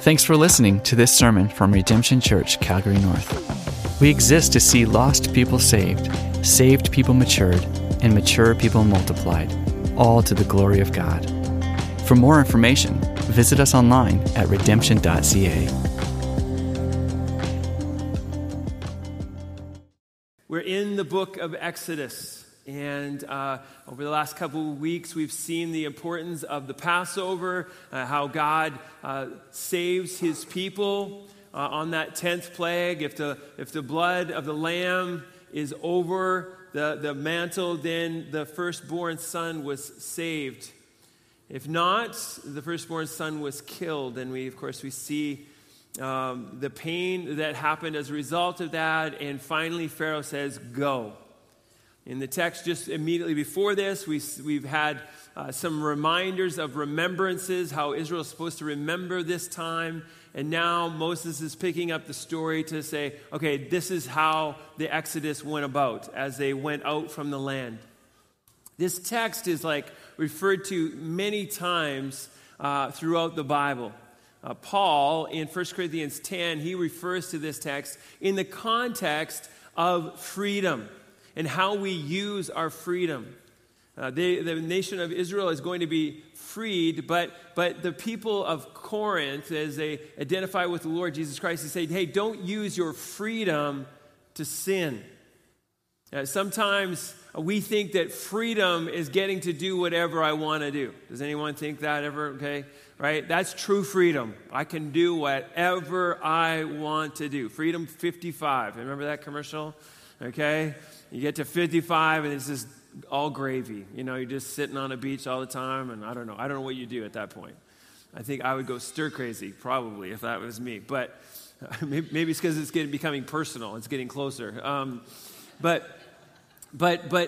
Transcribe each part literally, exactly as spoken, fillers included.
Thanks for listening to this sermon from Redemption Church, Calgary North. We exist to see lost people saved, saved people matured, and mature people multiplied, all to the glory of God. For more information, visit us online at redemption dot c a. We're in the book of Exodus, and uh, over the last couple of weeks, we've seen the importance of the Passover, uh, how God uh, saves his people uh, on that tenth plague. If the, if the blood of the lamb is over the, the mantle, then the firstborn son was saved. If not, the firstborn son was killed, and we, of course, we see Um, the pain that happened as a result of that, and finally Pharaoh says, go. In the text just immediately before this, we, we've had uh, some reminders of remembrances, how Israel is supposed to remember this time, and now Moses is picking up the story to say, okay, this is how the Exodus went about as they went out from the land. This text is like referred to many times uh, throughout the Bible. Uh, Paul, in First Corinthians ten, he refers to this text in the context of freedom and how we use our freedom. Uh, they, the nation of Israel is going to be freed, but, but the people of Corinth, as they identify with the Lord Jesus Christ, they say, hey, don't use your freedom to sin. Uh, sometimes we think that freedom is getting to do whatever I want to do. Does anyone think that ever? Okay, right? That's true freedom. I can do whatever I want to do. Freedom fifty-five. Remember that commercial? Okay, you get to fifty-five and it's just all gravy. You know, you're just sitting on a beach all the time, and I don't know. I don't know what you do at that point. I think I would go stir crazy, probably, if that was me. But maybe, maybe it's because it's getting becoming personal. It's getting closer. Um, but. But but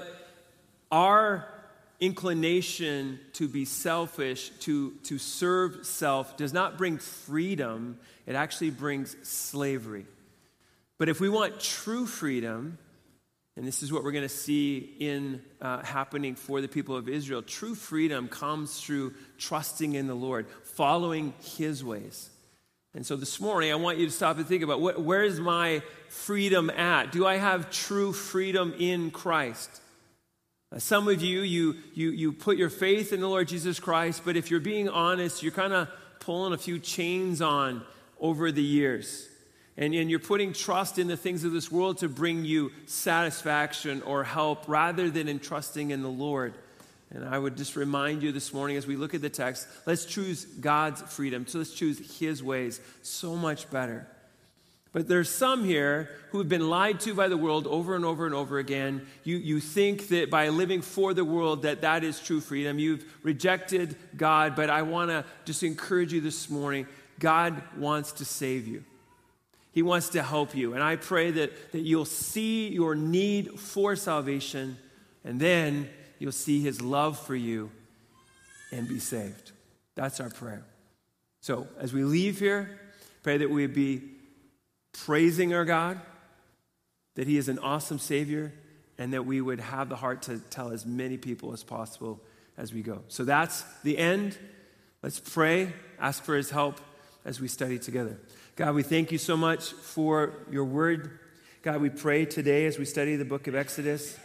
our inclination to be selfish, to, to serve self, does not bring freedom. It actually brings slavery. But if we want true freedom, and this is what we're going to see in uh, happening for the people of Israel, true freedom comes through trusting in the Lord, following his ways. And so this morning, I want you to stop and think about, what, where is my freedom at? Do I have true freedom in Christ? Uh, some of you, you, you, you put your faith in the Lord Jesus Christ, but if you're being honest, you're kind of pulling a few chains on over the years. And, and you're putting trust in the things of this world to bring you satisfaction or help rather than in trusting in the Lord. And I would just remind you this morning as we look at the text, let's choose God's freedom. So let's choose his ways. So much better. But there's some here who have been lied to by the world over and over and over again. You, you think that by living for the world that that is true freedom. You've rejected God, but I want to just encourage you this morning. God wants to save you. He wants to help you. And I pray that, that you'll see your need for salvation, and then you'll see his love for you and be saved. That's our prayer. So as we leave here, pray that we be praising our God, that he is an awesome Savior, and that we would have the heart to tell as many people as possible as we go. So that's the end. Let's pray, ask for his help as we study together. God, we thank you so much for your word. God, we pray today as we study the book of Exodus,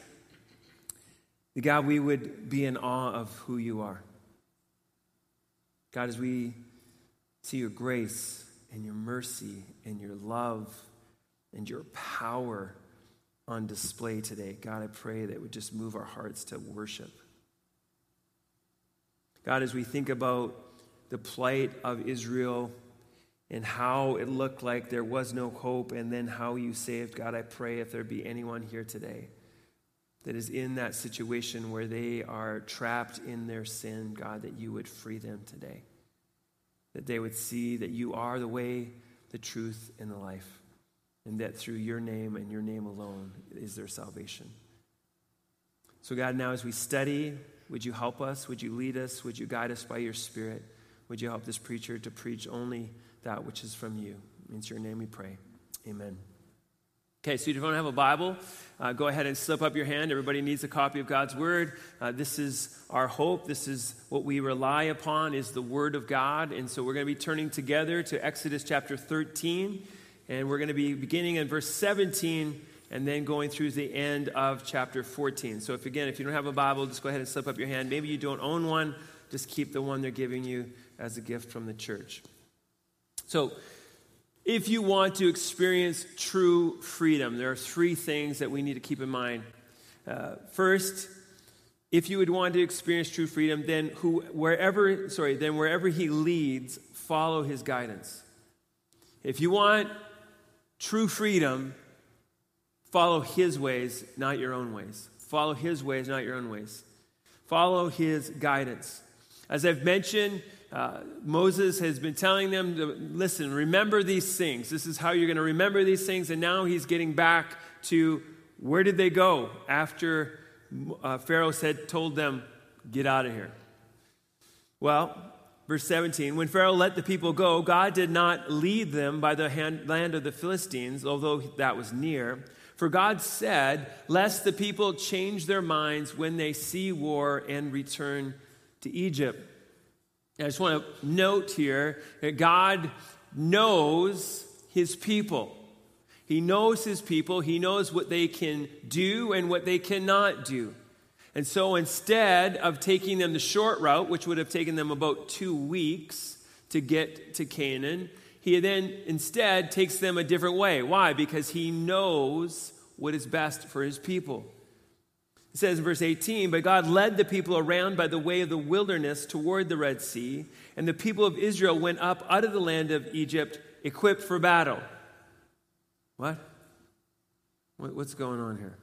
that God, we would be in awe of who you are. God, as we see your grace and your mercy and your love and your power on display today, God, I pray that it would just move our hearts to worship. God, as we think about the plight of Israel and how it looked like there was no hope and then how you saved, God, I pray if there be anyone here today that is in that situation where they are trapped in their sin, God, that you would free them today. That they would see that you are the way, the truth, and the life. And that through your name and your name alone is their salvation. So God, now as we study, would you help us? Would you lead us? Would you guide us by your Spirit? Would you help this preacher to preach only that which is from you? It's your name we pray. Amen. Okay, so if you don't have a Bible, uh, go ahead and slip up your hand. Everybody needs a copy of God's Word. Uh, this is our hope. This is what we rely upon, is the Word of God. And so we're going to be turning together to Exodus chapter thirteen. And we're going to be beginning in verse seventeen and then going through the end of chapter fourteen. So if, again, if you don't have a Bible, just go ahead and slip up your hand. Maybe you don't own one. Just keep the one they're giving you as a gift from the church. So, if you want to experience true freedom, there are three things that we need to keep in mind. Uh, first, if you would want to experience true freedom, then who, wherever, sorry, then wherever he leads, follow his guidance. If you want true freedom, follow his ways, not your own ways. Follow his ways, not your own ways. Follow his guidance. As I've mentioned, Uh, Moses has been telling them to listen, remember these things. This is how you're going to remember these things. And now he's getting back to where did they go after uh, Pharaoh said, told them, get out of here. Well, verse seventeen, when Pharaoh let the people go, God did not lead them by the hand, land of the Philistines, although that was near. For God said, lest the people change their minds when they see war and return to Egypt. I just want to note here that God knows his people. He knows his people. He knows what they can do and what they cannot do. And so instead of taking them the short route, which would have taken them about two weeks to get to Canaan, he then instead takes them a different way. Why? Because he knows what is best for his people. It says in verse eighteen, but God led the people around by the way of the wilderness toward the Red Sea, and the people of Israel went up out of the land of Egypt equipped for battle. What? What's going on here?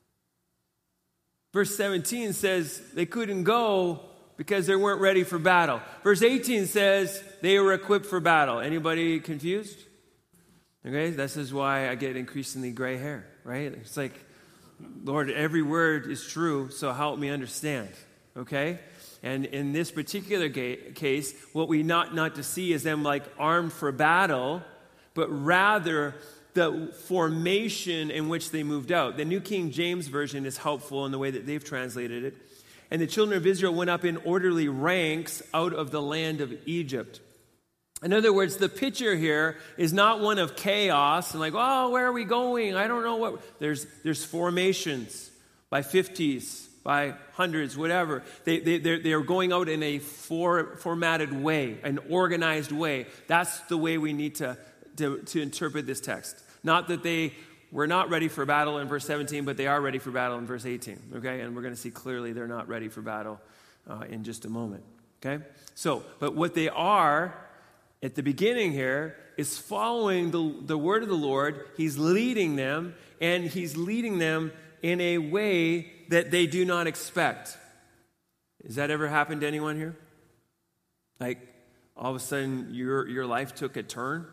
Verse seventeen says they couldn't go because they weren't ready for battle. Verse eighteen says they were equipped for battle. Anybody confused? Okay, this is why I get increasingly gray hair, right? It's like, Lord, every word is true, so help me understand, okay? And in this particular ga- case, what we not not to see is them like armed for battle, but rather the formation in which they moved out. The New King James Version is helpful in the way that they've translated it. And the children of Israel went up in orderly ranks out of the land of Egypt. In other words, the picture here is not one of chaos and like, oh, where are we going? I don't know what. There's there's formations by fifties, by hundreds, whatever. They, they, they're, they're going out in a for, formatted way, an organized way. That's the way we need to, to, to interpret this text. Not that they were not ready for battle in verse seventeen, but they are ready for battle in verse eighteen, okay? And we're going to see clearly they're not ready for battle uh, in just a moment, okay? So, but what they are at the beginning here is following the, the word of the Lord. He's leading them, and he's leading them in a way that they do not expect. Has that ever happened to anyone here? Like, all of a sudden, your, your life took a turn,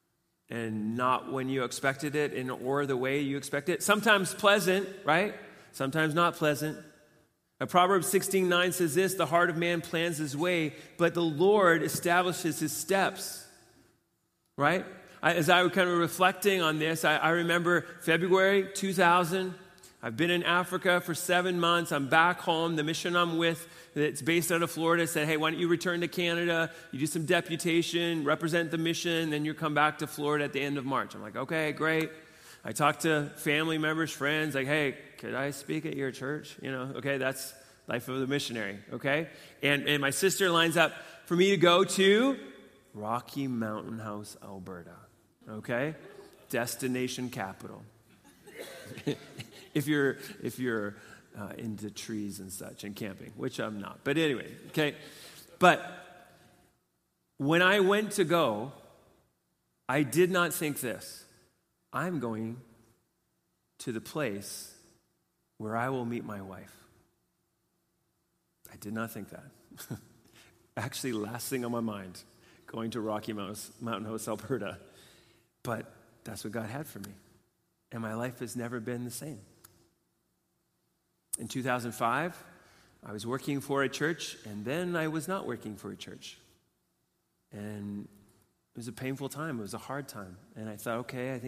and not when you expected it, and or the way you expected it. Sometimes pleasant, right? Sometimes not pleasant. Proverbs sixteen nine says this, the heart of man plans his way, but the Lord establishes his steps. Right? I, as I was kind of reflecting on this, I, I remember February two thousand. I've been in Africa for seven months. I'm back home. The mission I'm with, that's based out of Florida, said, hey, why don't you return to Canada? You do some deputation, represent the mission, then you come back to Florida at the end of March. I'm like, okay, great. I talked to family members, friends, like, hey, could I speak at your church? You know, okay, that's life of the missionary, okay? And and my sister lines up for me to go to Rocky Mountain House, Alberta, okay? Destination capital. if you're if you're uh, into trees and such and camping, which I'm not. But anyway, okay? But when I went to go, I did not think this. I'm going to the place where I will meet my wife. I did not think that. Actually, last thing on my mind, going to Rocky Mountain House, Alberta. But that's what God had for me. And my life has never been the same. In two thousand five, I was working for a church, and then I was not working for a church. And it was a painful time. It was a hard time. And I thought, okay, I think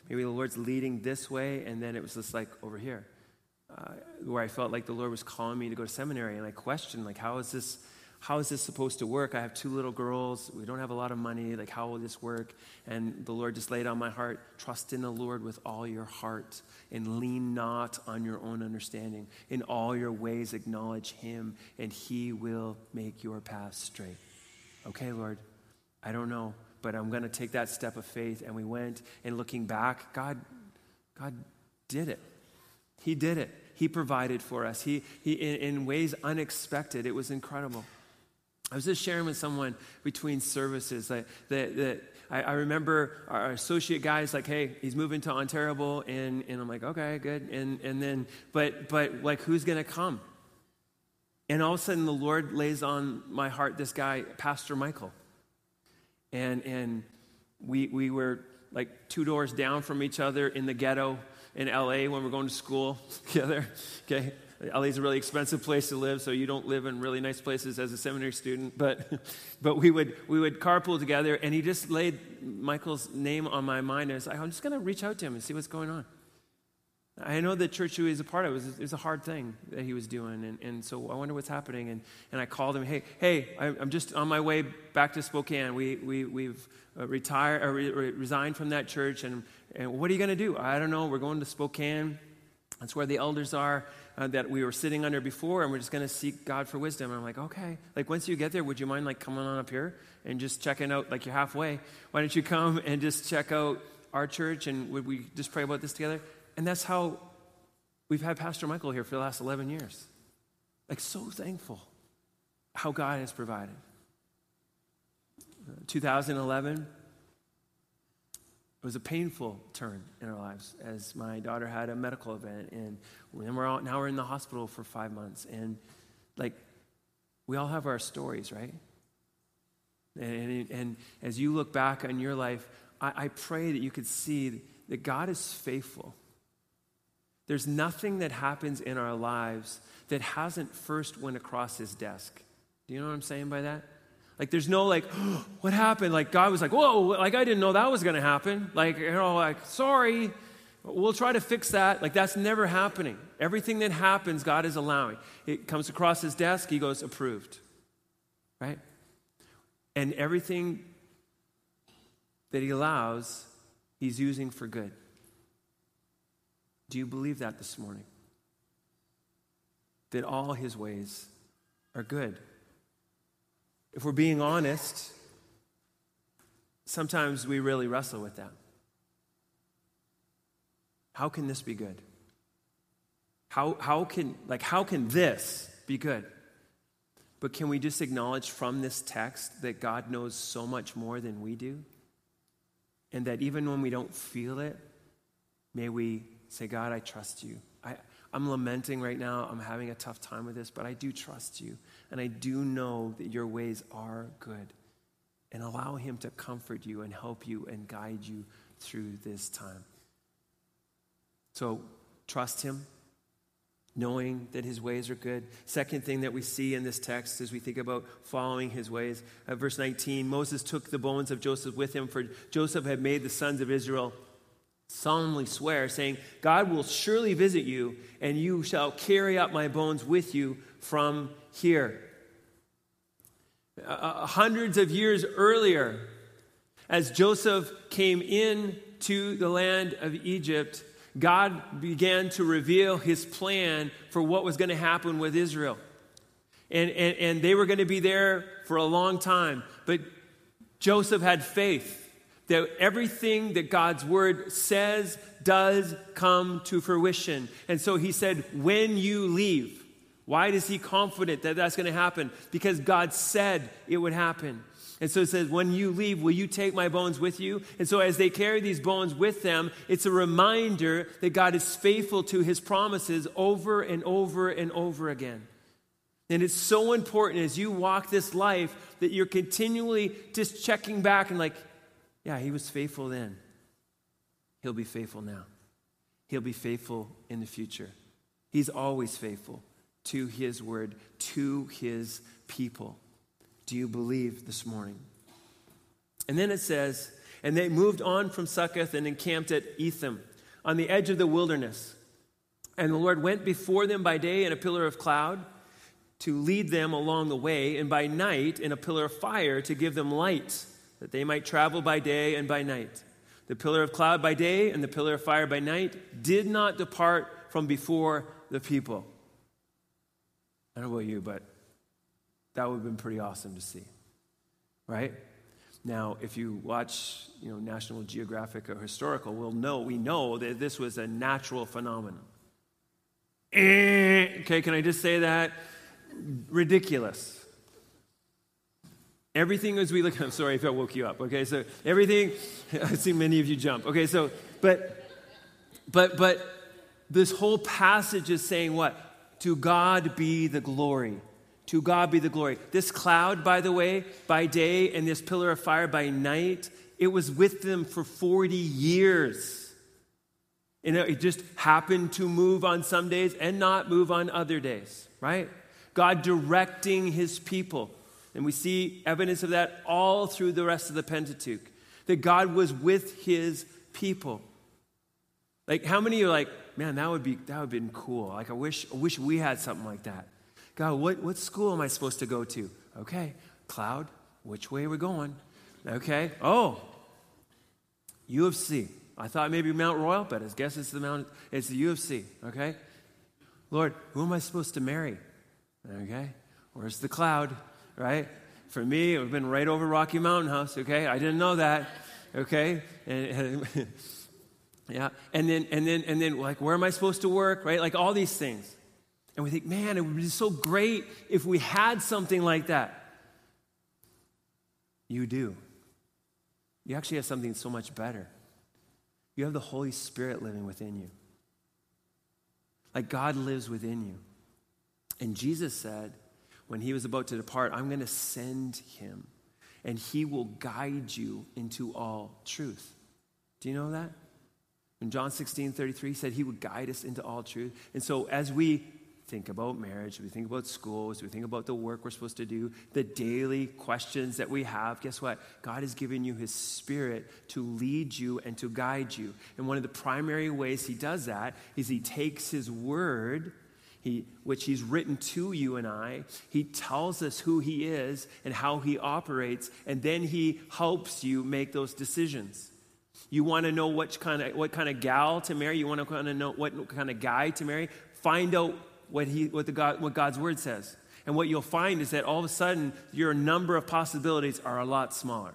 maybe the Lord's leading this way, and then it was just like over here, uh, where I felt like the Lord was calling me to go to seminary, and I questioned, like, how is this, how is this supposed to work? I have two little girls. We don't have a lot of money. Like, how will this work? And the Lord just laid on my heart, trust in the Lord with all your heart and lean not on your own understanding. In all your ways acknowledge him, and he will make your path straight. Okay, Lord, I don't know, but I'm going to take that step of faith. And we went, and looking back, God, God did it. He did it. He provided for us. He, he in, in ways unexpected. It was incredible. I was just sharing with someone between services that, that, that I, I remember our associate guy's like, hey, he's moving to Ontario, and, and I'm like, okay, good. And and then, but but like, who's going to come? And all of a sudden, the Lord lays on my heart this guy, Pastor Michael. And and we we were like two doors down from each other in the ghetto in L A when we're going to school together. Okay. L A's a really expensive place to live, so you don't live in really nice places as a seminary student. But but we would we would carpool together, and he just laid Michael's name on my mind. And I was like, I'm just going to reach out to him and see what's going on. I know the church he was a part of, it was, it was a hard thing that he was doing, and, and so I wonder what's happening. And, and I called him, hey, hey, I, I'm just on my way back to Spokane. We, we, we've uh, retired, or re- re- resigned from that church, and, and what are you going to do? I don't know. We're going to Spokane. That's where the elders are uh, that we were sitting under before, and we're just going to seek God for wisdom. And I'm like, okay. Like, once you get there, would you mind, like, coming on up here and just checking out, like, you're halfway. Why don't you come and just check out our church, and would we just pray about this together? And that's how we've had Pastor Michael here for the last eleven years. Like, so thankful how God has provided. Uh, two thousand eleven, it was a painful turn in our lives as my daughter had a medical event, and then we're all, now we're in the hospital for five months. And like, we all have our stories, right? And, and as you look back on your life, I, I pray that you could see that God is faithful. There's nothing that happens in our lives that hasn't first went across his desk. Do you know what I'm saying by that? Like, there's no like, oh, what happened? Like, God was like, whoa, like, I didn't know that was going to happen. Like, you know, like, sorry, we'll try to fix that. Like, that's never happening. Everything that happens, God is allowing. It comes across his desk, he goes, approved. Right? And everything that he allows, he's using for good. Do you believe that this morning? That all his ways are good. If we're being honest, sometimes we really wrestle with that. How can this be good? How how can like how can this be good? But can we just acknowledge from this text that God knows so much more than we do? And that even when we don't feel it, may we say, God, I trust you. I, I'm lamenting right now. I'm having a tough time with this, but I do trust you. And I do know that your ways are good. And allow him to comfort you and help you and guide you through this time. So trust him, knowing that his ways are good. Second thing that we see in this text as we think about following his ways. Uh, verse nineteen, Moses took the bones of Joseph with him, for Joseph had made the sons of Israel solemnly swear, saying, God will surely visit you, and you shall carry up my bones with you from here. Uh, hundreds of years earlier, as Joseph came in to the land of Egypt, God began to reveal his plan for what was going to happen with Israel. And, and, and they were going to be there for a long time. But Joseph had faith that everything that God's word says does come to fruition. And so he said, when you leave. Why is he confident that that's going to happen? Because God said it would happen. And so it says, when you leave, will you take my bones with you? And so as they carry these bones with them, it's a reminder that God is faithful to his promises over and over and over again. And it's so important as you walk this life that you're continually just checking back and like, yeah, he was faithful then. He'll be faithful now. He'll be faithful in the future. He's always faithful to his word, to his people. Do you believe this morning? And then it says, And they moved on from Succoth and encamped at Etham, on the edge of the wilderness. And the Lord went before them by day in a pillar of cloud to lead them along the way, and by night in a pillar of fire to give them light, that they might travel by day and by night. The pillar of cloud by day and the pillar of fire by night did not depart from before the people. I don't know about you, but that would have been pretty awesome to see, right? Now, if you watch, you know, National Geographic or historical, we'll know, we know that this was a natural phenomenon. Okay, can I just say that? Ridiculous. Everything as we look, I'm sorry if I woke you up, okay? So everything, I see many of you jump. Okay, so, but, but, but this whole passage is saying what? To God be the glory. To God be the glory. This cloud, by the way, by day, and this pillar of fire by night, it was with them for forty years. And it just happened to move on some days and not move on other days, right? God directing his people. And we see evidence of that all through the rest of the Pentateuch. That God was with his people. Like, how many are like, man, that would be that would have been cool. Like, I wish, I wish we had something like that. God, what, what school am I supposed to go to? Okay, cloud, which way are we going? Okay, oh, U of C. I thought maybe Mount Royal, but I guess it's the Mount, it's the U of C, okay? Lord, who am I supposed to marry? Okay, where's the cloud, right? For me, it would have been right over Rocky Mountain House, okay? I didn't know that, okay? And, yeah, and then, and then, and then, like, where am I supposed to work, right? Like, all these things. And we think, man, it would be so great if we had something like that. You do. You actually have something so much better. You have the Holy Spirit living within you. Like, God lives within you. And Jesus said, when he was about to depart, I'm going to send him, and he will guide you into all truth. Do you know that? In John sixteen thirty-three, he said he would guide us into all truth. And so as we think about marriage, we think about schools, we think about the work we're supposed to do, the daily questions that we have, guess what? God has given you his Spirit to lead you and to guide you. And one of the primary ways he does that is he takes his word, he, which he's written to you and I, he tells us who he is and how he operates, and then he helps you make those decisions. You want to know which kind of, what kind of gal to marry, you want to kind of know what kind of guy to marry, find out what he, what the God, what God's word says. And what you'll find is that all of a sudden, your number of possibilities are a lot smaller.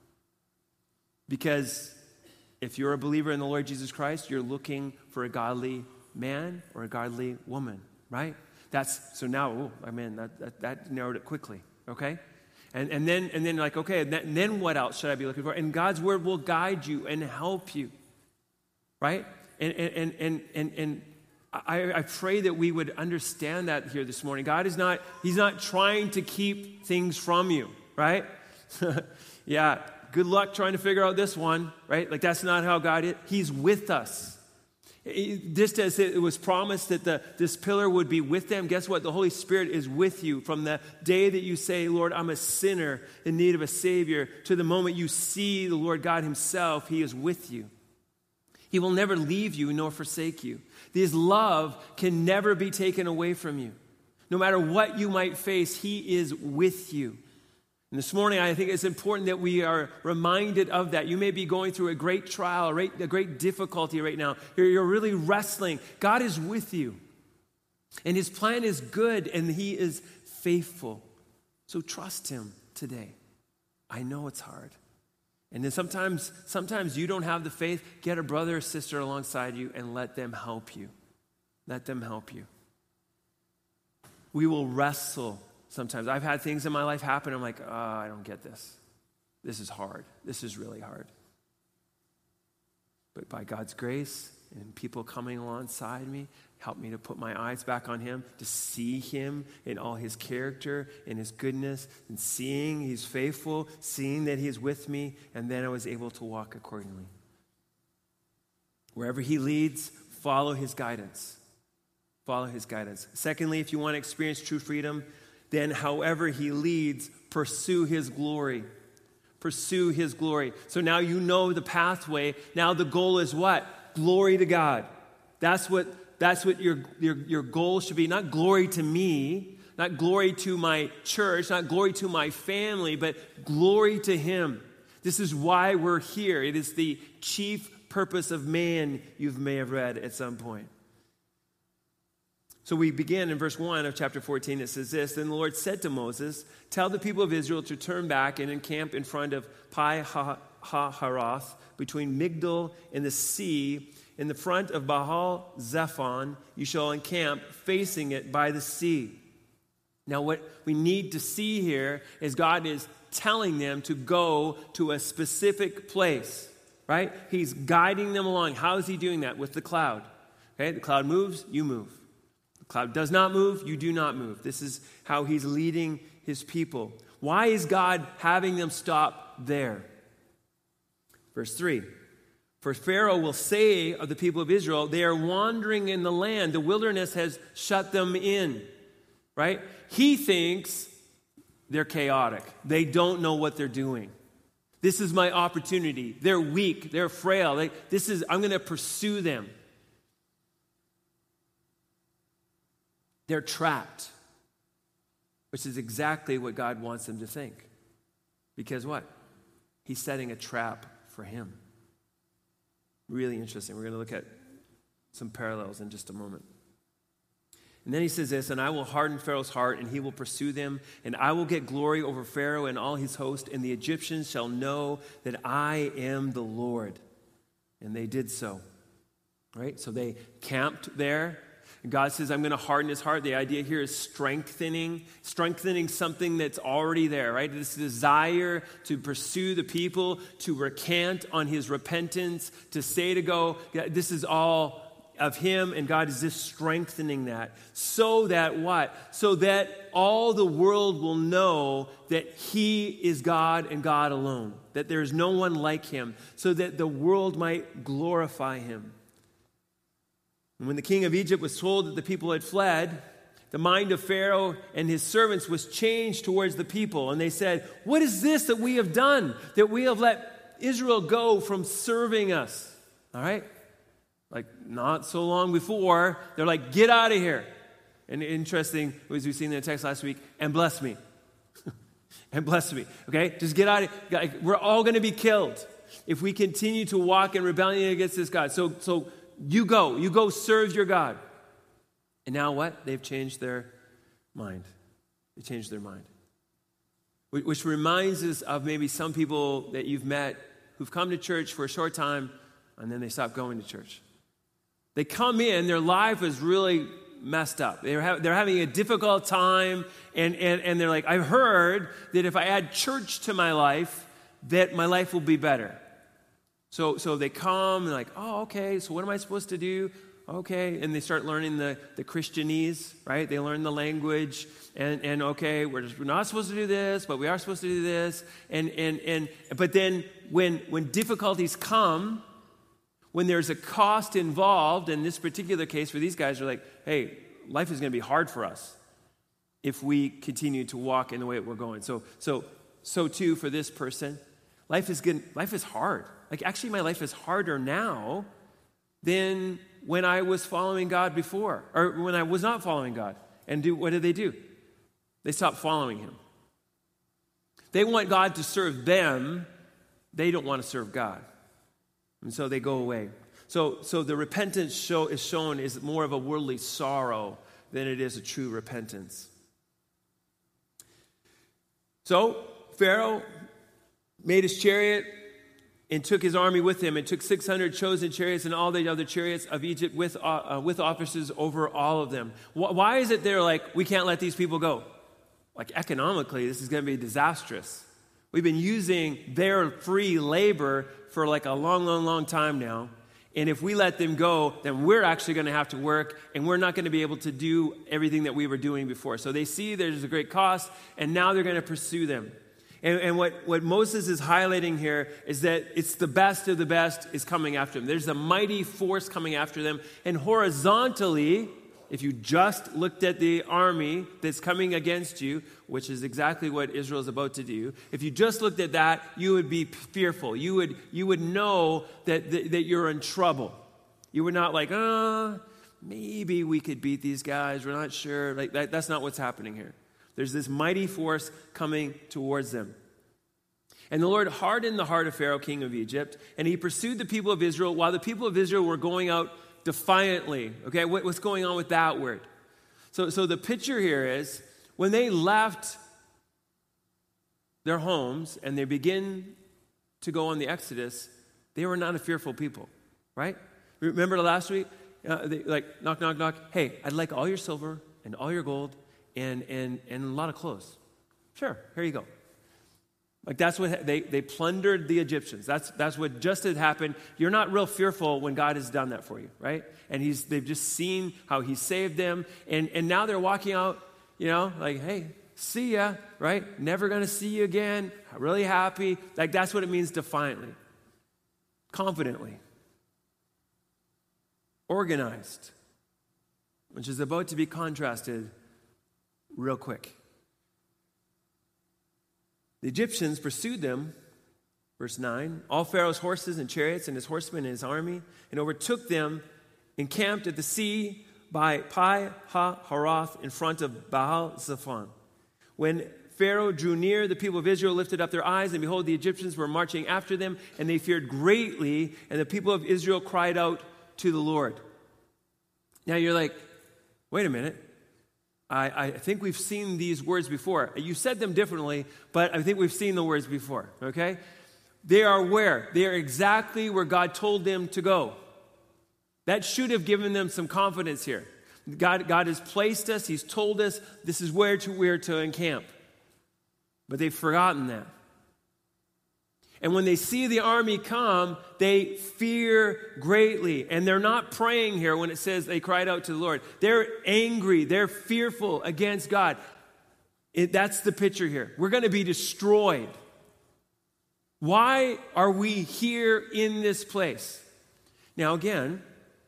Because if you're a believer in the Lord Jesus Christ, you're looking for a godly man or a godly woman, right? That's, so now, oh, I mean, that, that, that narrowed it quickly, okay? And, and then, and then like, okay, and, that, and then what else should I be looking for? And God's word will guide you and help you, right? And, and, and, and, and, and I, I pray that we would understand that here this morning. God is not, he's not trying to keep things from you, right? Yeah, good luck trying to figure out this one, right? Like, that's not how God is. He's with us. Just as it was promised that the, this pillar would be with them, guess what? The Holy Spirit is with you from the day that you say, Lord, I'm a sinner in need of a Savior, to the moment you see the Lord God himself, he is with you. He will never leave you nor forsake you. His love can never be taken away from you. No matter what you might face, he is with you. And this morning, I think it's important that we are reminded of that. You may be going through a great trial, a great difficulty right now. You're really wrestling. God is with you. And his plan is good, and he is faithful. So trust him today. I know it's hard. And then sometimes, sometimes you don't have the faith. Get a brother or sister alongside you and let them help you. Let them help you. We will wrestle sometimes. I've had things in my life happen. I'm like, oh, I don't get this. This is hard. This is really hard. But by God's grace and people coming alongside me, help me to put my eyes back on him, to see him in all his character and his goodness, and seeing he's faithful, seeing that he's with me, and then I was able to walk accordingly. Wherever he leads, follow his guidance. Follow his guidance. Secondly, if you want to experience true freedom, then however he leads, pursue his glory. Pursue his glory. So now you know the pathway. Now the goal is what? Glory to God. That's what, that's what your, your, your goal should be. Not glory to me, not glory to my church, not glory to my family, but glory to him. This is why we're here. It is the chief purpose of man, you may have read at some point. So we begin in verse one of chapter fourteen. It says this, Then the Lord said to Moses, Tell the people of Israel to turn back and encamp in front of Pi-hahiroth, between Migdol and the sea. In the front of Baal Zephon, you shall encamp, facing it by the sea. Now what we need to see here is God is telling them to go to a specific place, right? He's guiding them along. How is he doing that? With the cloud. Okay, the cloud moves, you move. Cloud does not move, you do not move. This is how he's leading his people. Why is God having them stop there? Verse three. For Pharaoh will say of the people of Israel, they are wandering in the land. The wilderness has shut them in. Right? He thinks they're chaotic. They don't know what they're doing. This is my opportunity. They're weak. They're frail. They, this is, I'm going to pursue them. They're trapped, which is exactly what God wants them to think. Because what? He's setting a trap for him. Really interesting. We're going to look at some parallels in just a moment. And then he says this, And I will harden Pharaoh's heart, and he will pursue them, and I will get glory over Pharaoh and all his host, and the Egyptians shall know that I am the Lord. And they did so. Right? So they camped there. God says, I'm going to harden his heart. The idea here is strengthening, strengthening something that's already there, right? This desire to pursue the people, to recant on his repentance, to say to go, this is all of him, and God is just strengthening that. So that what? So that all the world will know that he is God and God alone, that there is no one like him, so that the world might glorify him. And when the king of Egypt was told that the people had fled, the mind of Pharaoh and his servants was changed towards the people. And they said, What is this that we have done, that we have let Israel go from serving us? All right? Like not so long before, they're like, get out of here. And interesting, as we've seen in the text last week, and bless me. and bless me. Okay? Just get out of here. We're all going to be killed if we continue to walk in rebellion against this God. So, so you go. You go serve your God. And now what? They've changed their mind. They changed their mind. Which reminds us of maybe some people that you've met who've come to church for a short time and then they stop going to church. They come in, their life is really messed up. They're, ha- they're having a difficult time, and, and, and they're like, I've heard that if I add church to my life, that my life will be better. So, so they come and like, oh, okay, so what am I supposed to do? Okay, and they start learning the, the Christianese, right? They learn the language, and, and okay, we're, just, we're not supposed to do this, but we are supposed to do this. And, and, and, but then when, when difficulties come, when there's a cost involved, in this particular case for these guys, are like, hey, life is going to be hard for us if we continue to walk in the way that we're going. So, so, so too for this person, life is good. Life is hard. Like actually, my life is harder now than when I was following God before, or when I was not following God. And do what did they do? They stopped following him. They want God to serve them. They don't want to serve God. And so they go away. So, so the repentance show is shown is more of a worldly sorrow than it is a true repentance. So Pharaoh made his chariot and took his army with him, and took six hundred chosen chariots and all the other chariots of Egypt with uh, with officers over all of them. Why is it they're like, we can't let these people go? Like economically, this is going to be disastrous. We've been using their free labor for like a long, long, long time now. And if we let them go, then we're actually going to have to work, and we're not going to be able to do everything that we were doing before. So they see there's a great cost, and now they're going to pursue them. And, and what, what Moses is highlighting here is that it's the best of the best is coming after them. There's a mighty force coming after them. And horizontally, if you just looked at the army that's coming against you, which is exactly what Israel is about to do, if you just looked at that, you would be fearful. You would, you would know that, that, that you're in trouble. You would not like, oh, maybe we could beat these guys. We're not sure. Like that, that's not what's happening here. There's this mighty force coming towards them. And the Lord hardened the heart of Pharaoh, king of Egypt, and he pursued the people of Israel while the people of Israel were going out defiantly. Okay, what, what's going on with that word? So, so the picture here is when they left their homes and they begin to go on the Exodus, they were not a fearful people, right? Remember last week? Uh, they, like, knock, knock, knock. Hey, I'd like all your silver and all your gold and, and, and a lot of clothes. Sure, here you go. Like that's what they, they plundered the Egyptians. That's that's what just had happened. You're not real fearful when God has done that for you, right? And he's they've just seen how he saved them. And, and now they're walking out, you know, like, hey, see ya, right? Never gonna see you again. Really happy. Like that's what it means defiantly. Confidently. Organized. Which is about to be contrasted real quick. The Egyptians pursued them, verse nine, all Pharaoh's horses and chariots and his horsemen and his army, and overtook them, encamped at the sea by Pi-hahiroth in front of Baal-zephon. When Pharaoh drew near, the people of Israel lifted up their eyes, and behold, the Egyptians were marching after them, and they feared greatly, and the people of Israel cried out to the Lord. Now you're like, wait a minute. I, I think we've seen these words before. You said them differently, but I think we've seen the words before, okay? They are where? They are exactly where God told them to go. That should have given them some confidence here. God, God has placed us. He's told us this is where to, where to encamp. But they've forgotten that. And when they see the army come, they fear greatly. And they're not praying here when it says they cried out to the Lord. They're angry. They're fearful against God. It, that's the picture here. We're going to be destroyed. Why are we here in this place? Now again,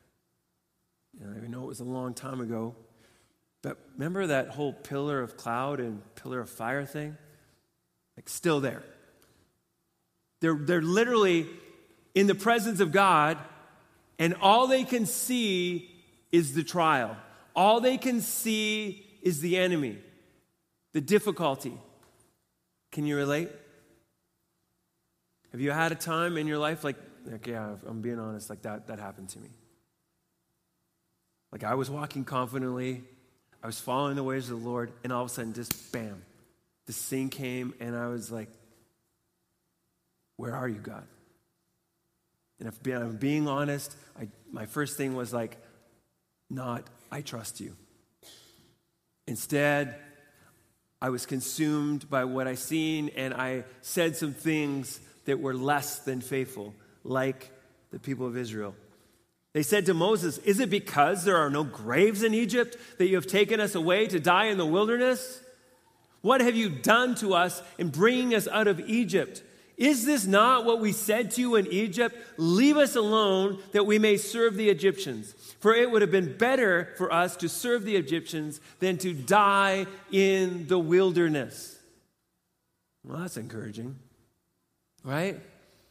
I know it was a long time ago, but remember that whole pillar of cloud and pillar of fire thing? Like still there. They're, they're literally in the presence of God, and all they can see is the trial. All they can see is the enemy, the difficulty. Can you relate? Have you had a time in your life like, like yeah, I'm being honest, like that, that happened to me. Like I was walking confidently, I was following the ways of the Lord, and all of a sudden just bam, this thing came, and I was like, where are you, God? And if I'm being honest, I, my first thing was like, not, I trust you. Instead, I was consumed by what I seen, and I said some things that were less than faithful, like the people of Israel. They said to Moses, is it because there are no graves in Egypt that you have taken us away to die in the wilderness? What have you done to us in bringing us out of Egypt? Is this not what we said to you in Egypt? Leave us alone that we may serve the Egyptians. For it would have been better for us to serve the Egyptians than to die in the wilderness. Well, that's encouraging, right?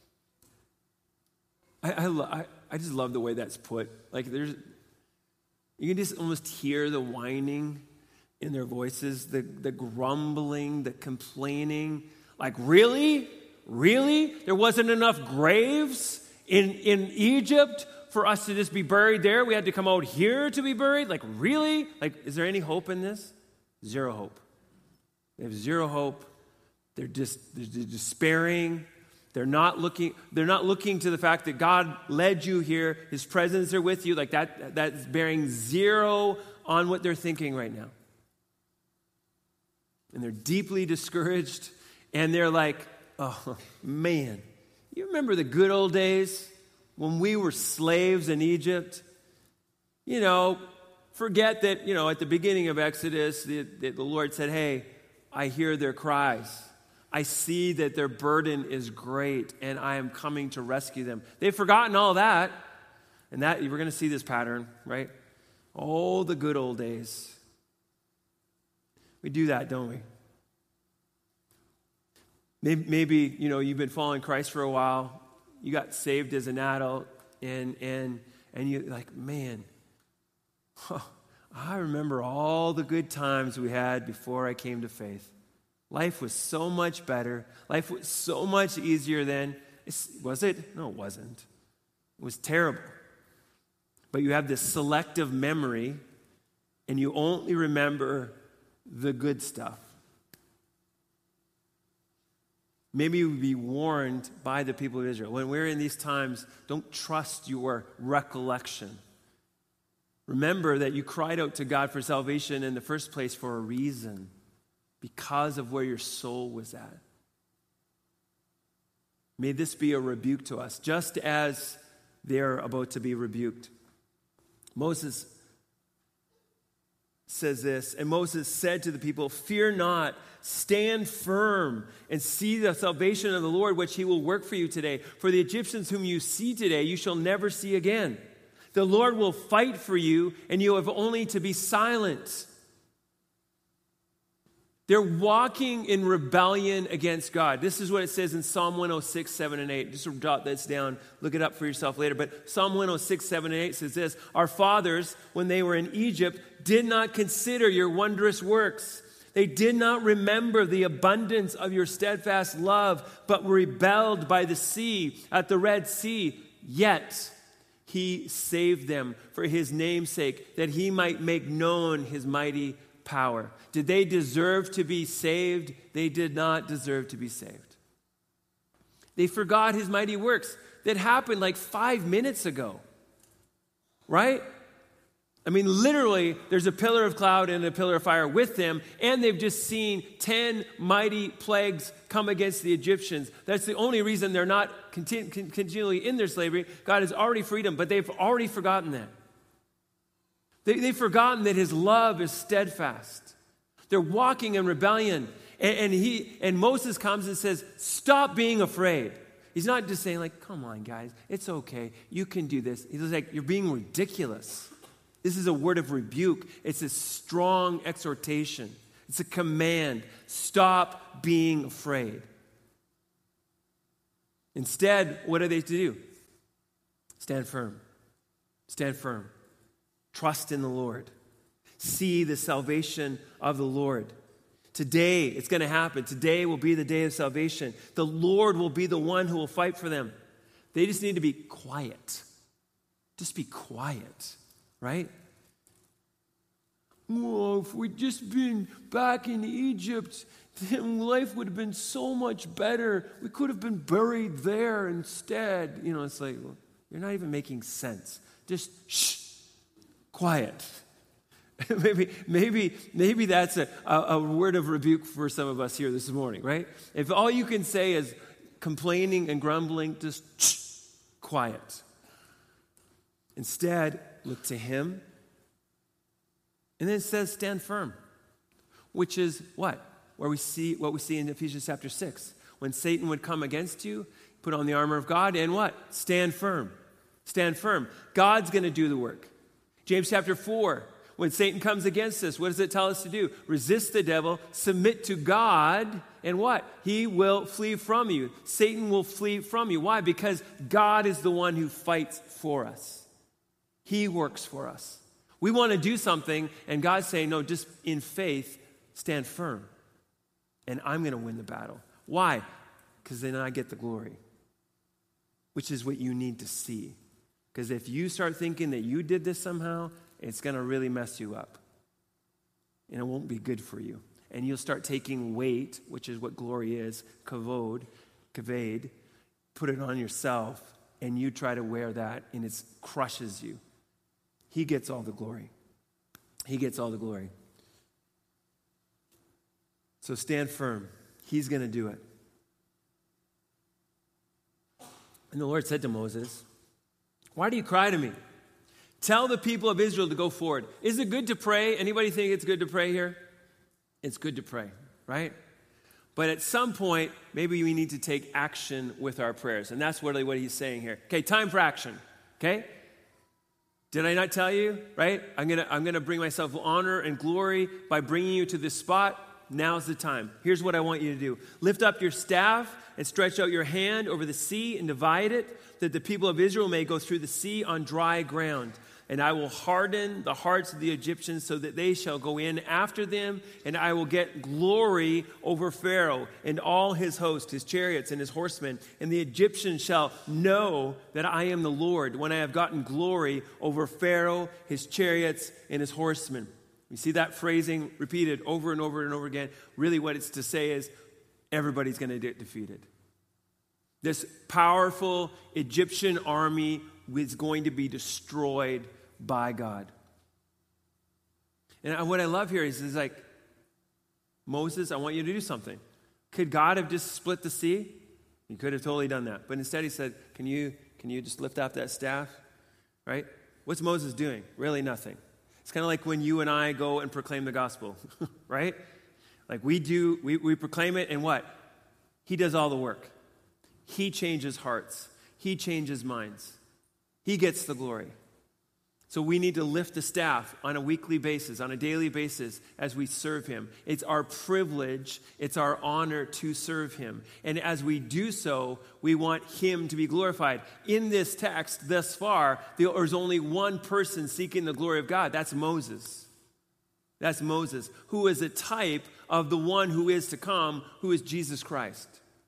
I, I, I, I just love the way that's put. Like there's, you can just almost hear the whining in their voices, the, the grumbling, the complaining. Like, really? Really? There wasn't enough graves in, in Egypt for us to just be buried there? We had to come out here to be buried? Like, really? Like, is there any hope in this? Zero hope. They have zero hope. They're just they're despairing. They're not looking, they're not looking to the fact that God led you here. His presence are with you. Like that, that's bearing zero on what they're thinking right now. And they're deeply discouraged. And they're like, oh, man, you remember the good old days when we were slaves in Egypt? You know, forget that, you know, at the beginning of Exodus, the, the, the Lord said, hey, I hear their cries. I see that their burden is great, and I am coming to rescue them. They've forgotten all that. And that we're going to see this pattern, right? Oh, the good old days. We do that, don't we? Maybe, maybe, you know, you've been following Christ for a while. You got saved as an adult, and and and you're like, man, huh, I remember all the good times we had before I came to faith. Life was so much better. Life was so much easier then. It's, was it? No, it wasn't. It was terrible. But you have this selective memory, and you only remember the good stuff. Maybe you would be warned by the people of Israel. When we're in these times, don't trust your recollection. Remember that you cried out to God for salvation in the first place for a reason, because of where your soul was at. May this be a rebuke to us, just as they're about to be rebuked. Moses says this, and Moses said to the people, "Fear not, stand firm and see the salvation of the Lord, which he will work for you today. For the Egyptians whom you see today, you shall never see again. The Lord will fight for you, and you have only to be silent." They're walking in rebellion against God. This is what it says in Psalm one oh six, seven, and eight. Just jot this down. Look it up for yourself later. But Psalm one oh six, seven, and eight says this: "Our fathers, when they were in Egypt, did not consider your wondrous works. They did not remember the abundance of your steadfast love, but were rebelled by the sea, at the Red Sea. Yet he saved them for his name's sake, that he might make known his mighty power." Did they deserve to be saved? They did not deserve to be saved. They forgot his mighty works that happened like five minutes ago. Right? I mean, literally, there's a pillar of cloud and a pillar of fire with them, and they've just seen ten mighty plagues come against the Egyptians. That's the only reason they're not continu- continually in their slavery. God has already freed them, but they've already forgotten that. They, they've forgotten that his love is steadfast. They're walking in rebellion. And, and he and Moses comes and says, "Stop being afraid." He's not just saying, like, "Come on, guys, it's okay. You can do this." He's like, "You're being ridiculous." This is a word of rebuke. It's a strong exhortation. It's a command. Stop being afraid. Instead, what are they to do? Stand firm. Stand firm. Trust in the Lord. See the salvation of the Lord. Today, it's going to happen. Today will be the day of salvation. The Lord will be the one who will fight for them. They just need to be quiet. Just be quiet, right? "Oh, if we'd just been back in Egypt, then life would have been so much better. We could have been buried there instead." You know, it's like, well, you're not even making sense. Just shh, quiet. maybe, maybe, maybe that's a, a, a word of rebuke for some of us here this morning, right? If all you can say is complaining and grumbling, just shh, quiet. Instead, look to him. And then it says, stand firm, which is what? Where we see what we see in Ephesians chapter six. When Satan would come against you, put on the armor of God and what? Stand firm. Stand firm. God's going to do the work. James chapter four, when Satan comes against us, what does it tell us to do? Resist the devil, submit to God, and what? He will flee from you. Satan will flee from you. Why? Because God is the one who fights for us. He works for us. We want to do something, and God's saying, no, just in faith, stand firm. And I'm going to win the battle. Why? Because then I get the glory, which is what you need to see. Because if you start thinking that you did this somehow, it's going to really mess you up. And it won't be good for you. And you'll start taking weight, which is what glory is, kavod, kaved, put it on yourself, and you try to wear that, and it crushes you. He gets all the glory. He gets all the glory. So stand firm. He's going to do it. And the Lord said to Moses, "Why do you cry to me? Tell the people of Israel to go forward." Is it good to pray? Anybody think it's good to pray here? It's good to pray, right? But at some point, maybe we need to take action with our prayers. And that's really what he's saying here. Okay, time for action. Okay? Did I not tell you, right? I'm going to I'm going to bring myself honor and glory by bringing you to this spot. Now's the time. Here's what I want you to do. Lift up your staff and stretch out your hand over the sea and divide it, that the people of Israel may go through the sea on dry ground. And I will harden the hearts of the Egyptians so that they shall go in after them, and I will get glory over Pharaoh and all his host, his chariots and his horsemen. And the Egyptians shall know that I am the Lord when I have gotten glory over Pharaoh, his chariots, and his horsemen. You see that phrasing repeated over and over and over again. Really what it's to say is everybody's going to get defeated. This powerful Egyptian army is going to be destroyed by God. And what I love here is, is like, Moses, I want you to do something. Could God have just split the sea? He could have totally done that. But instead he said, can you, can you just lift up that staff? Right? What's Moses doing? Really nothing. It's kind of like when you and I go and proclaim the gospel, right? Like we do, we, we proclaim it, and what? He does all the work. He changes hearts. He changes minds. He gets the glory. So we need to lift the staff on a weekly basis, on a daily basis as we serve him. It's our privilege, it's our honor to serve him. And as we do so, we want him to be glorified. In this text thus far, there's only one person seeking the glory of God. That's Moses. That's Moses, who is a type of the one who is to come, who is Jesus Christ.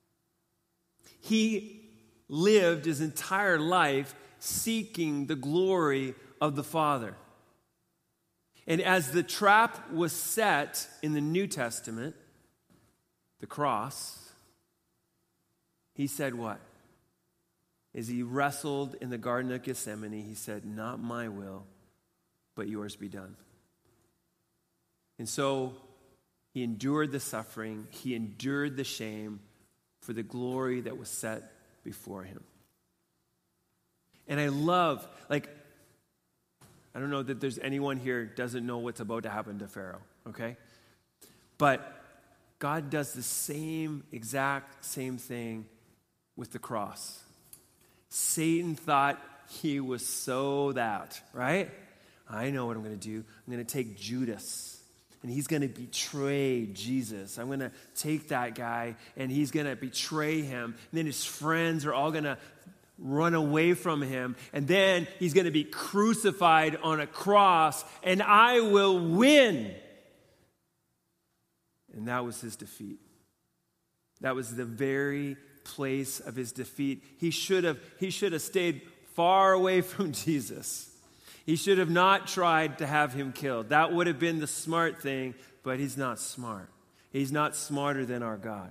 He lived his entire life seeking the glory of the Father. And as the trap was set in the New Testament, the cross, he said what? As he wrestled in the Garden of Gethsemane, he said, not my will, but yours be done. And so he endured the suffering, he endured the shame for the glory that was set before him. And I love, like, I don't know that there's anyone here who doesn't know what's about to happen to Pharaoh, okay? But God does the same exact same thing with the cross. Satan thought he was so that, right? I know what I'm going to do. I'm going to take Judas, and he's going to betray Jesus. I'm going to take that guy, and he's going to betray him. And then his friends are all going to run away from him, and then he's going to be crucified on a cross, and I will win. And that was his defeat. That was the very place of his defeat. He should have, he should have stayed far away from Jesus. He should have not tried to have him killed. That would have been the smart thing, but he's not smart. He's not smarter than our God.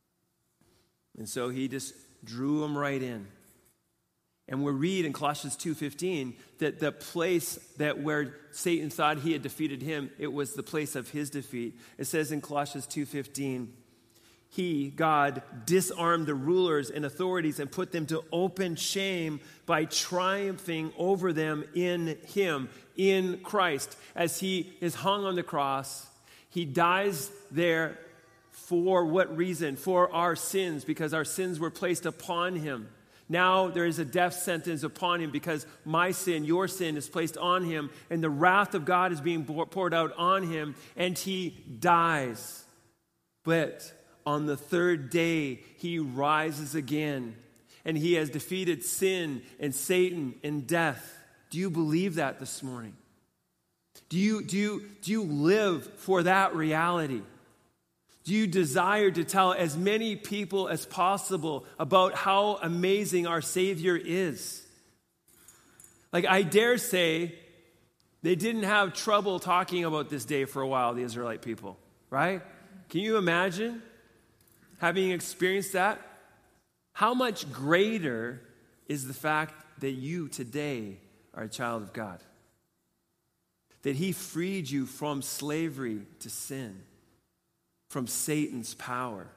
And so he just drew him right in. And we read in Colossians two fifteen that the place that where Satan thought he had defeated him, it was the place of his defeat. It says in Colossians two fifteen, he, God, disarmed the rulers and authorities and put them to open shame by triumphing over them in him, in Christ. As he is hung on the cross, he dies there for what reason? For our sins, because our sins were placed upon him. Now there is a death sentence upon him because my sin, your sin, is placed on him, and the wrath of God is being poured out on him, and he dies. But on the third day, he rises again, and he has defeated sin and Satan and death. Do you believe that this morning? Do you, do you, do you live for that reality? Do you desire to tell as many people as possible about how amazing our Savior is? Like, I dare say they didn't have trouble talking about this day for a while, the Israelite people, right? Can you imagine having experienced that? How much greater is the fact that you today are a child of God? That he freed you from slavery to sin, from Satan's power.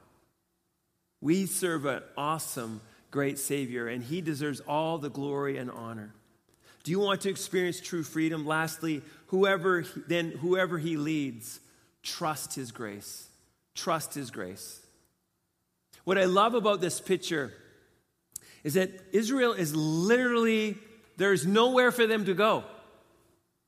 We serve an awesome, great Savior, and he deserves all the glory and honor. Do you want to experience true freedom? Lastly, whoever then whoever he leads, trust his grace. Trust his grace. What I love about this picture is that Israel is literally, there's nowhere for them to go.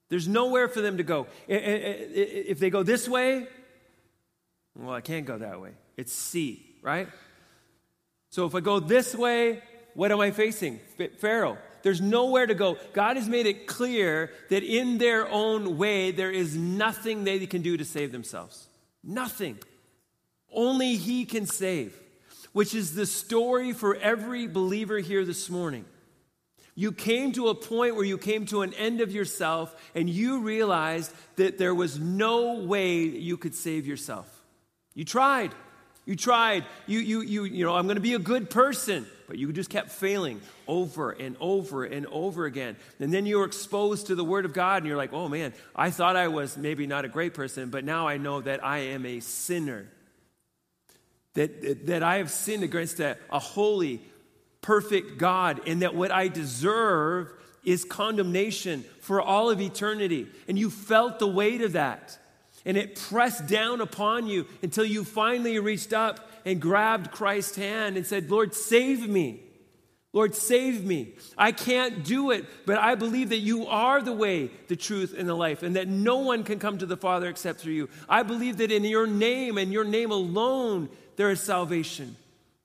There's nowhere for them to go. If they go this way, well, I can't go that way. It's sea, right? So if I go this way, what am I facing? Pharaoh. There's nowhere to go. God has made it clear that in their own way, there is nothing they can do to save themselves. Nothing. Only He can save, which is the story for every believer here this morning. You came to a point where you came to an end of yourself and you realized that there was no way that you could save yourself. You tried. You tried. You, you, you, you know, I'm going to be a good person. But you just kept failing over and over and over again. And then you were exposed to the Word of God and you're like, oh man, I thought I was maybe not a great person, but now I know that I am a sinner. That, that I have sinned against a, a holy, perfect God, and that what I deserve is condemnation for all of eternity. And you felt the weight of that. And it pressed down upon you until you finally reached up and grabbed Christ's hand and said, Lord, save me. Lord, save me. I can't do it, but I believe that you are the way, the truth, and the life, and that no one can come to the Father except through you. I believe that in your name and your name alone, there is salvation.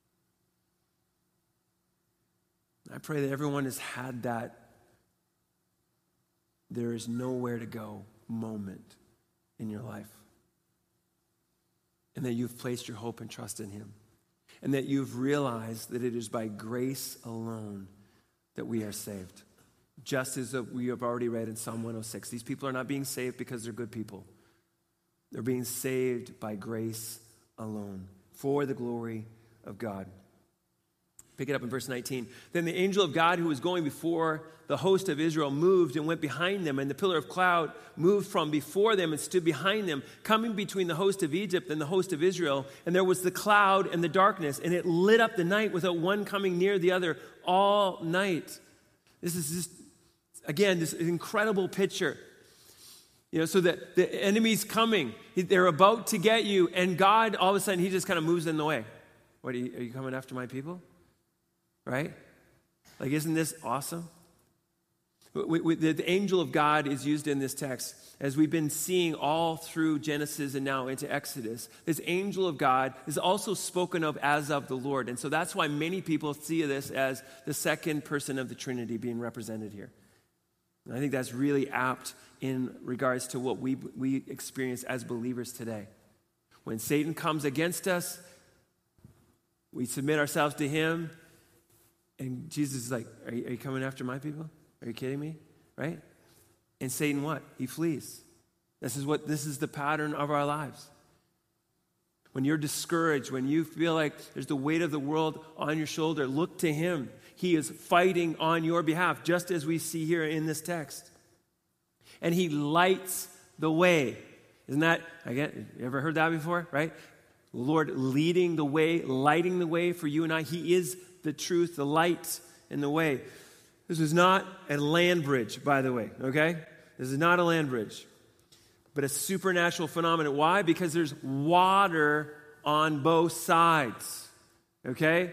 I pray that everyone has had that there is nowhere to go moment in your life. And that you've placed your hope and trust in Him. And that you've realized that it is by grace alone that we are saved. Just as we have already read in Psalm one oh six. These people are not being saved because they're good people. They're being saved by grace alone, for the glory of God. Pick it up in verse nineteen. Then the angel of God who was going before the host of Israel moved and went behind them, and the pillar of cloud moved from before them and stood behind them, coming between the host of Egypt and the host of Israel. And there was the cloud and the darkness, and it lit up the night without one coming near the other all night. This is just, again, this incredible picture. You know, so that the enemy's coming. They're about to get you, and God, all of a sudden, He just kind of moves in the way. What, are you, are you coming after my people? Right? Like, isn't this awesome? We, we, the, the angel of God is used in this text, as we've been seeing all through Genesis and now into Exodus. This angel of God is also spoken of as of the Lord. And so that's why many people see this as the second person of the Trinity being represented here. And I think that's really apt in regards to what we, we experience as believers today. When Satan comes against us, we submit ourselves to him. And Jesus is like, are you, are you coming after my people? Are you kidding me? Right? And Satan what? He flees. This is what this is the pattern of our lives. When you're discouraged, when you feel like there's the weight of the world on your shoulder, look to him. He is fighting on your behalf, just as we see here in this text. And he lights the way. Isn't that, again, you ever heard that before, right? The Lord leading the way, lighting the way for you and I. He is the truth, the light, and the way. This is not a land bridge, by the way, okay? This is not a land bridge, but a supernatural phenomenon. Why? Because there's water on both sides, okay?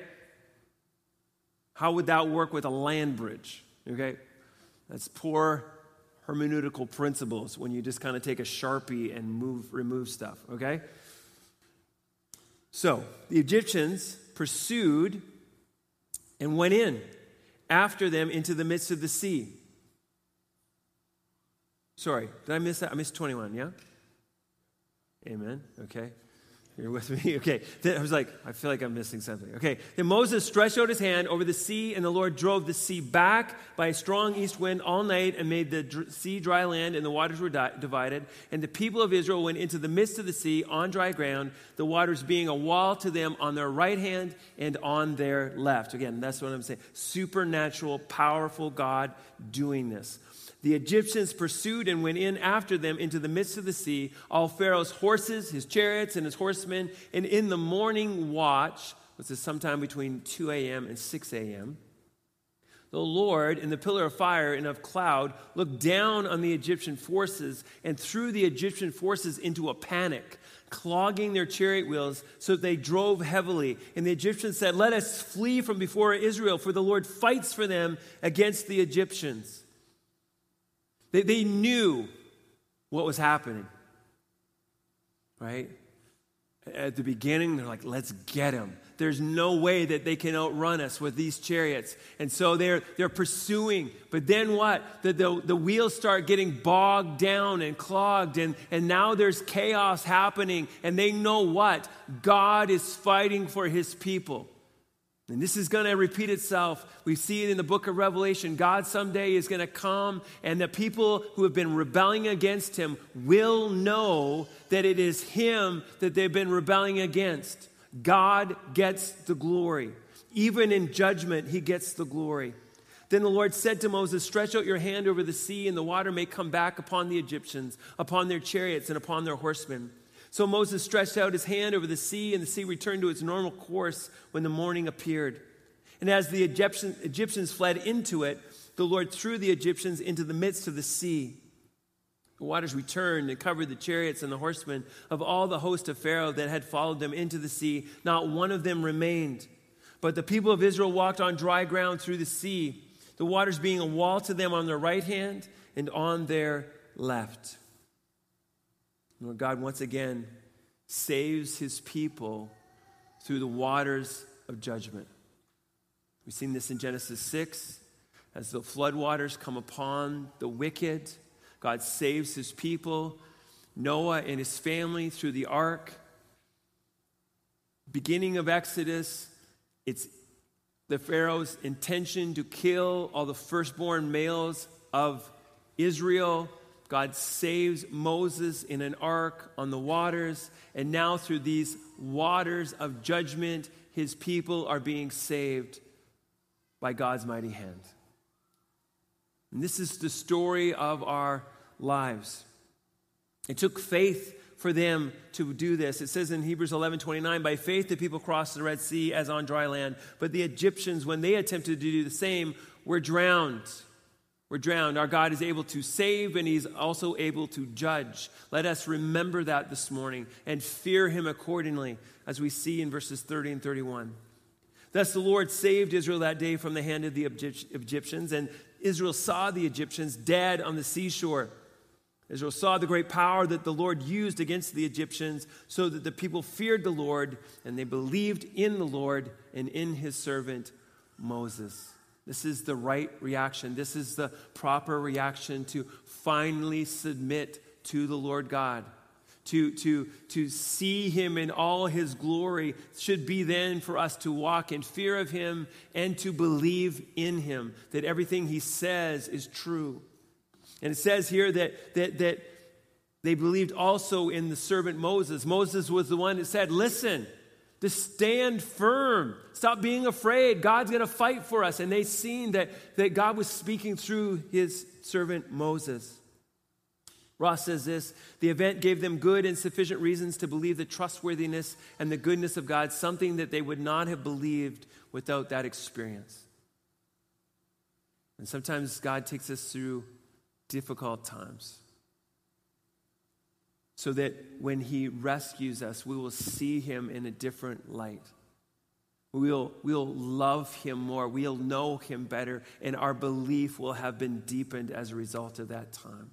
How would that work with a land bridge, okay? That's poor hermeneutical principles when you just kind of take a Sharpie and move, remove stuff, okay? So, the Egyptians pursued and went in after them into the midst of the sea. Sorry, did I miss that? I missed twenty-one, yeah? Amen, okay. You're with me? Okay. Then I was like, I feel like I'm missing something. Okay. Then Moses stretched out his hand over the sea, and the Lord drove the sea back by a strong east wind all night and made the dr- sea dry land, and the waters were di- divided. And the people of Israel went into the midst of the sea on dry ground, the waters being a wall to them on their right hand and on their left. Again, that's what I'm saying. Supernatural, powerful God doing this. The Egyptians pursued and went in after them into the midst of the sea, all Pharaoh's horses, his chariots, and his horsemen. And in the morning watch, which is sometime between two a.m. and six a.m., the Lord, in the pillar of fire and of cloud, looked down on the Egyptian forces and threw the Egyptian forces into a panic, clogging their chariot wheels so that they drove heavily. And the Egyptians said, "Let us flee from before Israel, for the Lord fights for them against the Egyptians." They, they knew what was happening, right? At the beginning, they're like, let's get him. There's no way that they can outrun us with these chariots. And so they're they're pursuing. But then what? The, the, the wheels start getting bogged down and clogged. And, and now there's chaos happening. And they know what? God is fighting for his people. And this is going to repeat itself. We see it in the book of Revelation. God someday is going to come, and the people who have been rebelling against him will know that it is him that they've been rebelling against. God gets the glory. Even in judgment, he gets the glory. Then the Lord said to Moses, stretch out your hand over the sea, and the water may come back upon the Egyptians, upon their chariots, and upon their horsemen. So Moses stretched out his hand over the sea, and the sea returned to its normal course when the morning appeared. And as the Egyptian, Egyptians fled into it, the Lord threw the Egyptians into the midst of the sea. The waters returned and covered the chariots and the horsemen of all the host of Pharaoh that had followed them into the sea. Not one of them remained. But the people of Israel walked on dry ground through the sea, the waters being a wall to them on their right hand and on their left. Lord God once again saves his people through the waters of judgment. We've seen this in Genesis six. As the floodwaters come upon the wicked, God saves his people, Noah and his family through the ark. Beginning of Exodus, it's the Pharaoh's intention to kill all the firstborn males of Israel. God saves Moses in an ark on the waters, and now through these waters of judgment, his people are being saved by God's mighty hand. And this is the story of our lives. It took faith for them to do this. It says in Hebrews eleven twenty-nine, by faith the people crossed the Red Sea as on dry land, but the Egyptians, when they attempted to do the same, were drowned. We're drowned. Our God is able to save, and he's also able to judge. Let us remember that this morning and fear him accordingly, as we see in verses thirty and thirty-one. Thus the Lord saved Israel that day from the hand of the Egyptians, and Israel saw the Egyptians dead on the seashore. Israel saw the great power that the Lord used against the Egyptians, so that the people feared the Lord, and they believed in the Lord and in his servant Moses. This is the right reaction. This is the proper reaction to finally submit to the Lord God. To, to, to see him in all his glory should be then for us to walk in fear of him and to believe in him, that everything he says is true. And it says here that, that, that they believed also in the servant Moses. Moses was the one that said, listen, just stand firm. Stop being afraid. God's going to fight for us. And they seen that, that God was speaking through his servant Moses. Ross says this, the event gave them good and sufficient reasons to believe the trustworthiness and the goodness of God, something that they would not have believed without that experience. And sometimes God takes us through difficult times so that when he rescues us, we will see him in a different light. We'll, we'll love him more. We'll know him better, and our belief will have been deepened as a result of that time.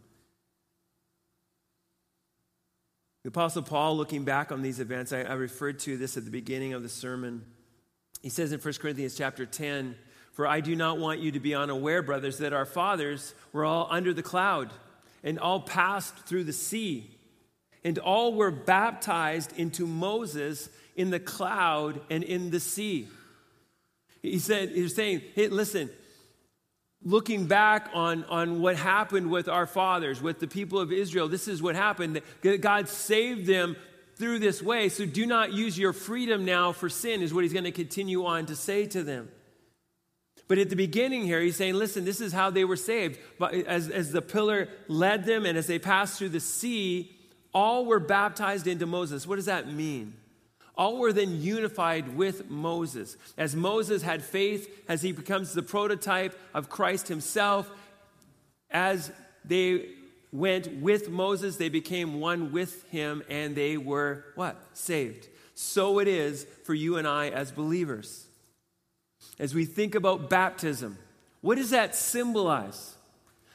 The Apostle Paul, looking back on these events, I, I referred to this at the beginning of the sermon. He says in First Corinthians chapter ten, for I do not want you to be unaware, brothers, that our fathers were all under the cloud and all passed through the sea, and all were baptized into Moses in the cloud and in the sea. He said, he's saying, hey, listen, looking back on, on what happened with our fathers, with the people of Israel, this is what happened. God saved them through this way, so do not use your freedom now for sin, is what he's going to continue on to say to them. But at the beginning here, he's saying, listen, this is how they were saved. But as, as the pillar led them and as they passed through the sea, all were baptized into Moses. What does that mean? All were then unified with Moses. As Moses had faith, as he becomes the prototype of Christ himself, as they went with Moses, they became one with him, and they were, what? Saved. So it is for you and I as believers. As we think about baptism, what does that symbolize?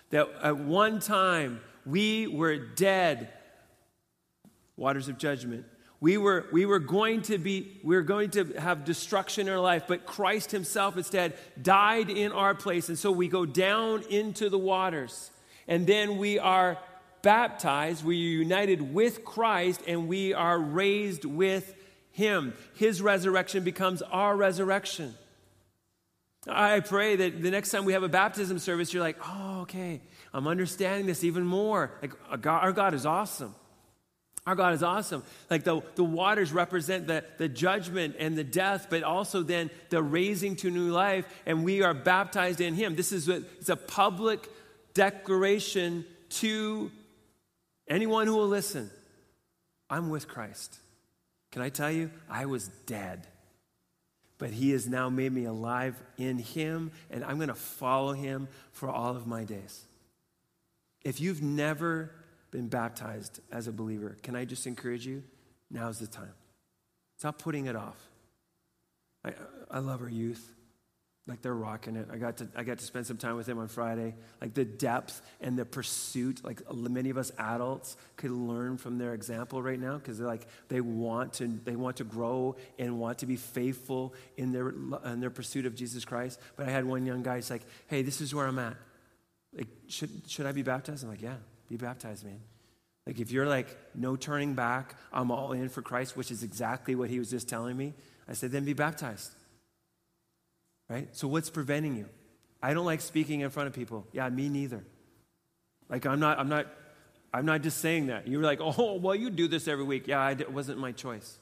That at one time we were dead, waters of judgment. We were, we were going to be, we were going to have destruction in our life, but Christ himself instead died in our place. And so we go down into the waters, and then we are baptized, we are united with Christ, and we are raised with him. His resurrection becomes our resurrection. I pray that the next time we have a baptism service, you're like, oh, okay, I'm understanding this even more. Like, our God, our God is awesome. Our God is awesome. Like the, the waters represent the, the judgment and the death, but also then the raising to new life, and we are baptized in him. This is a, it's a public declaration to anyone who will listen. I'm with Christ. Can I tell you, I was dead. But he has now made me alive in him, and I'm going to follow him for all of my days. If you've never been baptized as a believer, can I just encourage you? Now's the time. Stop putting it off. I, I love our youth. Like, they're rocking it. I got to I got to spend some time with them on Friday. Like, the depth and the pursuit, like many of us adults could learn from their example right now, because they're like, they want to they want to grow and want to be faithful in their in their pursuit of Jesus Christ. But I had one young guy, he's like, hey, this is where I'm at. Like, should should I be baptized? I'm like, yeah, be baptized, man. Like, if you're like, no turning back, I'm all in for Christ, which is exactly what he was just telling me, I said, then be baptized. Right? So what's preventing you? I don't like speaking in front of people. Yeah, me neither. Like, I'm not, I'm not, I'm not just saying that. You were like, oh, well, you do this every week. Yeah, I, it wasn't my choice.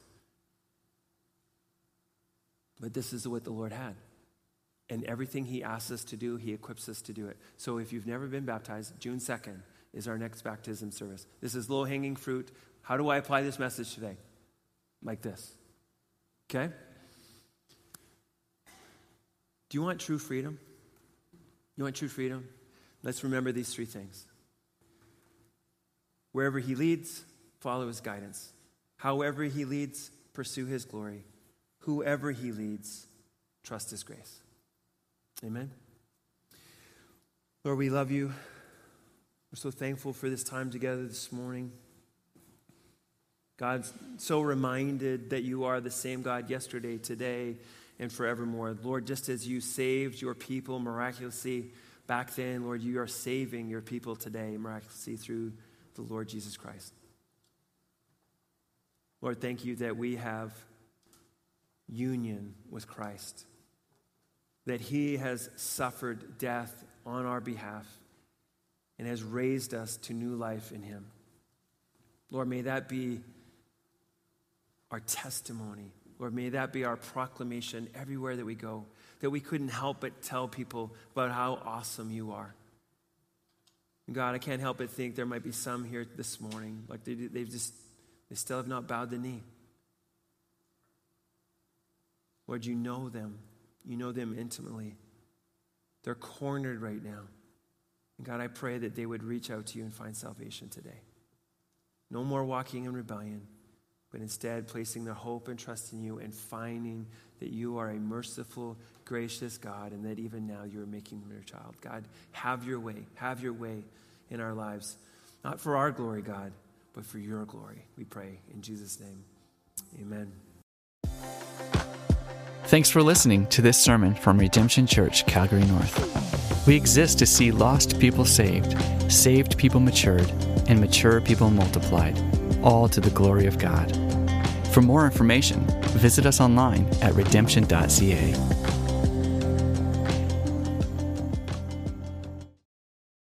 But this is what the Lord had. And everything he asks us to do, he equips us to do it. So if you've never been baptized, June second is our next baptism service. This is low-hanging fruit. How do I apply this message today? Like this. Okay? Do you want true freedom? You want true freedom? Let's remember these three things. Wherever he leads, follow his guidance. However he leads, pursue his glory. Whoever he leads, trust his grace. Amen. Lord, we love you. We're so thankful for this time together this morning. God's so reminded that you are the same God yesterday, today, and forevermore. Lord, just as you saved your people miraculously back then, Lord, you are saving your people today miraculously through the Lord Jesus Christ. Lord, thank you that we have union with Christ, that he has suffered death on our behalf and has raised us to new life in him. Lord, may that be our testimony. Lord, may that be our proclamation everywhere that we go, that we couldn't help but tell people about how awesome you are. God, I can't help but think there might be some here this morning, like they, they've just, they still have not bowed the knee. Lord, you know them. You know them intimately. They're cornered right now. And God, I pray that they would reach out to you and find salvation today. No more walking in rebellion, but instead placing their hope and trust in you and finding that you are a merciful, gracious God, and that even now you are making them your child. God, have your way. Have your way in our lives. Not for our glory, God, but for your glory. We pray in Jesus' name. Amen. Thanks for listening to this sermon from Redemption Church, Calgary North. We exist to see lost people saved, saved people matured, and mature people multiplied, all to the glory of God. For more information, visit us online at redemption dot c a.